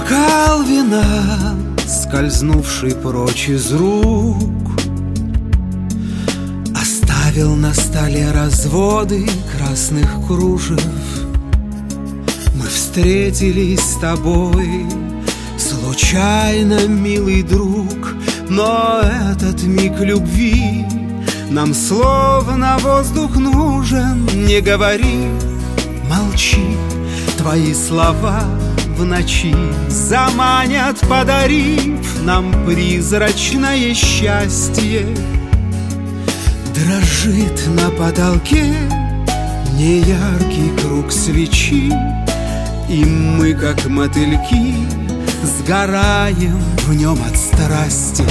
Бокал вина, скользнувший прочь из рук, оставил на столе разводы красных кружев. Мы встретились с тобой случайно, милый друг, но этот миг любви нам словно воздух нужен. Не говори, молчи, твои слова в ночи заманят, подарив нам призрачное счастье. Дрожит на потолке неяркий круг свечи, и мы, как мотыльки, сгораем в нем от страсти.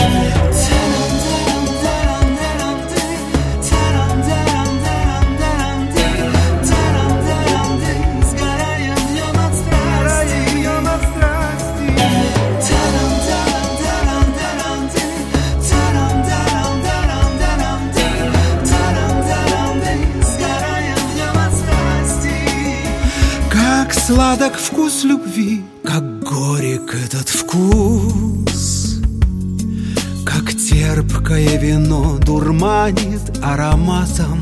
Как сладок вкус любви, как горек этот вкус, как терпкое вино дурманит ароматом.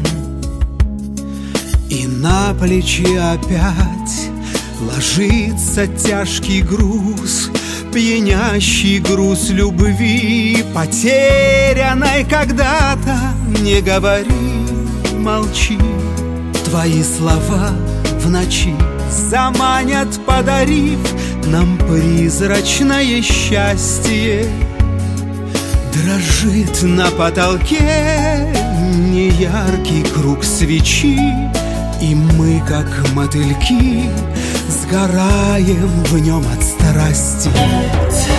И на плечи опять ложится тяжкий груз, пьянящий груз любви, потерянной когда-то. Не говори, молчи, твои слова в ночи заманят, подарив нам призрачное счастье. Дрожит на потолке неяркий круг свечи, и мы, как мотыльки, сгораем в нем от страсти.